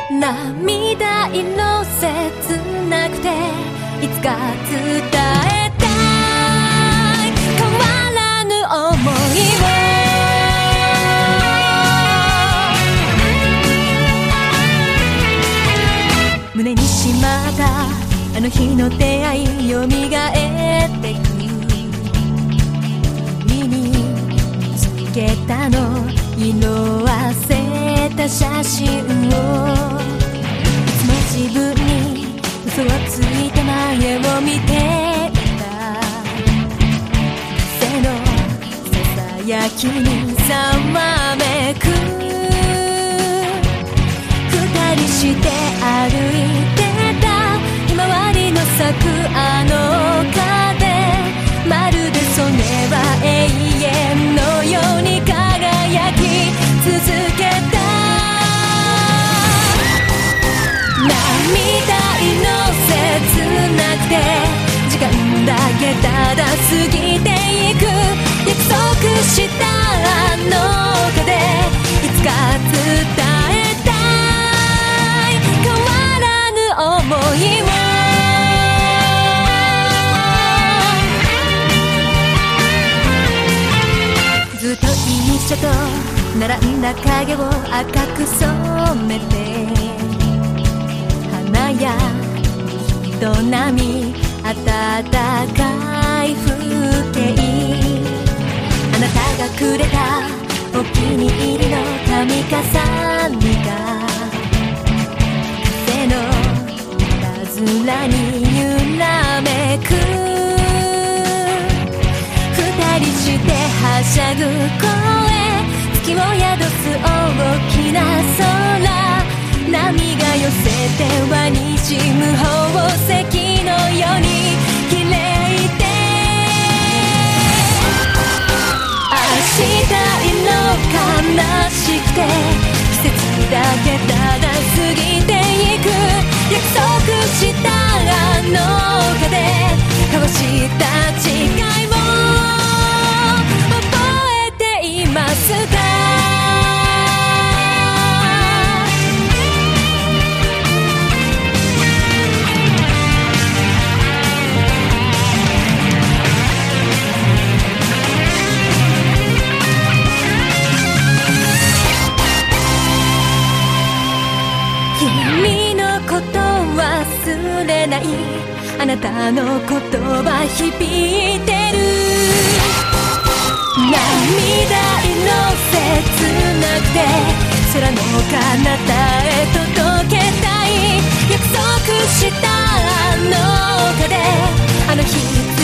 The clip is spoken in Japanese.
涙色切なくていつか伝えたい変わらぬ想いを胸にしまったあの日の出会いよみがえってく身につけたの色あせた写真をいつも自分に嘘をついて前を見ていた風のささやきにざわめく二人して歩いてたひまわりの咲くあの丘でまるでそれは永遠のように輝き続けた涙色切なくて時間だけただ過ぎていく約束したあの丘でいつか伝えたい変わらぬ想いをずっと一緒と並んだ影を赤く染めて花や人並み暖かい風景あなたがくれたお気に入りの髪飾りが風のいたずらに揺らめく二人してはしゃぐ声月を宿す大きな空波が寄せてはにじむ宝石のように綺麗で明日色悲しくて季節だけただ過ぎていく約束したあの丘で交わした誓いを覚えていますか君のこと忘れないあなたの言葉響いてる涙色切なくて空の彼方へ届けたい約束したあの丘であの日